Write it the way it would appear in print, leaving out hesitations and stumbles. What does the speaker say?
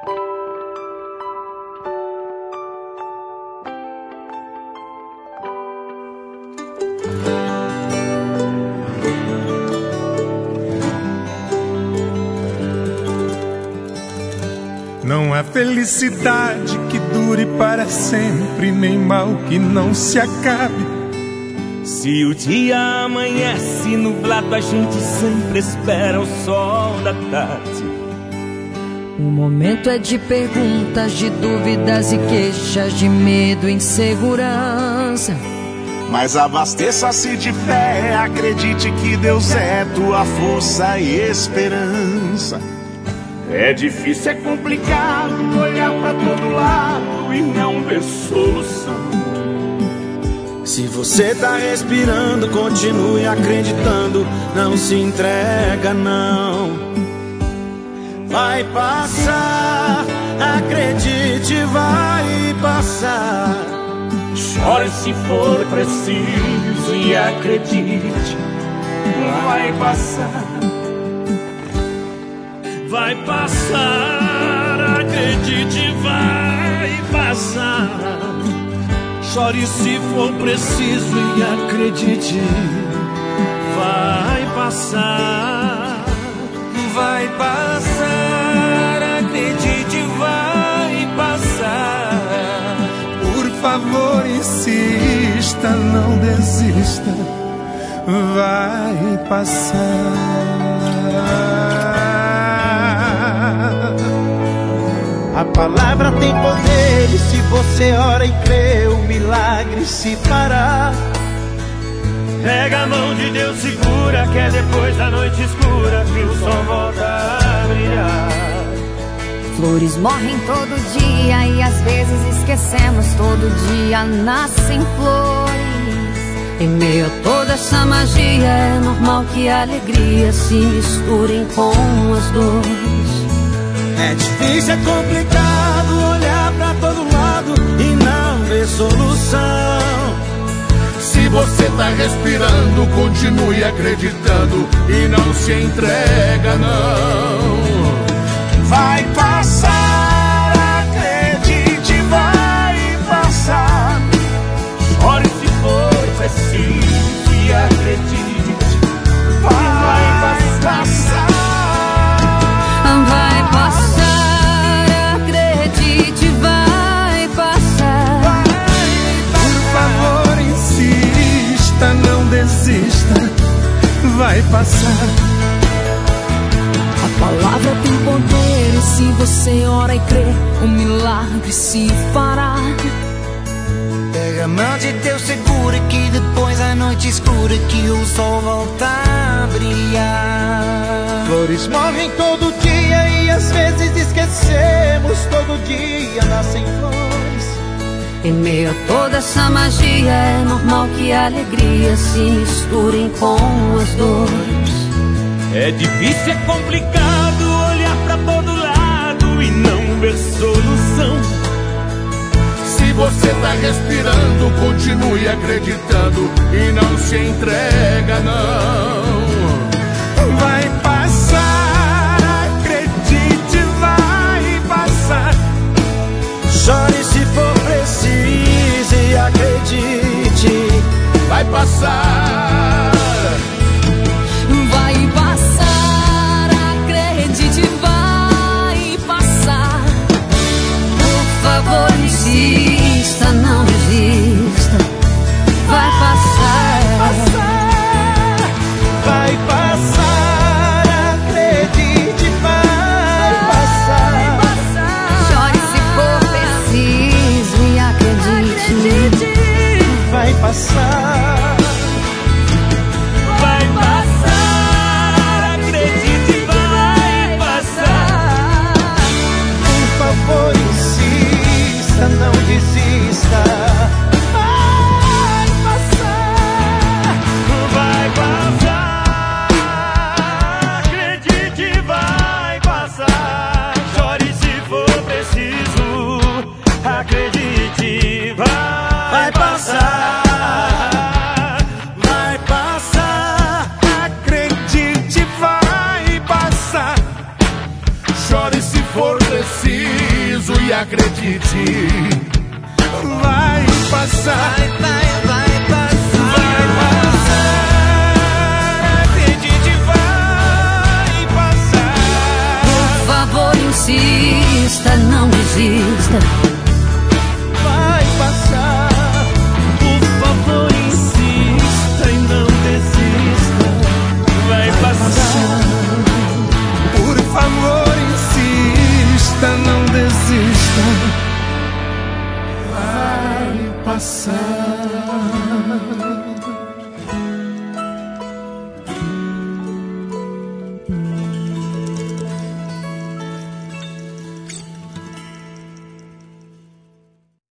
Não há felicidade que dure para sempre, nem mal que não se acabe. Se o dia amanhece nublado, a gente sempre espera o sol da tarde. O momento é de perguntas, de dúvidas e queixas, de medo e insegurança. Mas abasteça-se de fé, acredite que Deus é tua força e esperança. É difícil, é complicado olhar pra todo lado e não ver solução. Se você tá respirando, continue acreditando, não se entrega não. Vai passar, acredite, vai passar. Chore se for preciso e acredite, vai passar. Vai passar, acredite, vai passar. Chore se for preciso e acredite, vai passar. Vai passar, acredite, vai passar. Por favor, insista, não desista, vai passar. A palavra tem poder e se você ora e crê, o milagre se fará. Pega a mão de Deus, segura, que é depois da noite escura que o sol volta a brilhar. Flores morrem todo dia e às vezes esquecemos, todo dia nascem flores. Em meio a toda essa magia é normal que a alegria se misturem com as dores. É difícil, é complicado olhar pra todo lado e não ver solução. Se você tá respirando, continue acreditando e não se entrega não. Vai passar, acredite, vai passar. Ore se for preciso e acredite, vai passar. Vai passar, acredite, vai passar. Por favor, insista, não desista, vai passar. A palavra tem poder e se você ora e crê, o milagre se fará. Pega a mão de Deus, segura que depois a noite escura que o sol volta a brilhar. Flores morrem todo dia e às vezes esquecemos, todo dia nascem flores. Em meio a toda essa magia é normal que a alegria se misturem com as dores. É difícil, é complicado olhar pra todo lado e não ver solução. Se você tá respirando, continue acreditando e não se entrega não. Vai passar, acredite, vai passar. Chore se for preciso e acredite, vai passar. Vai passar, acredite, preciso e acredite, vai passar. Vai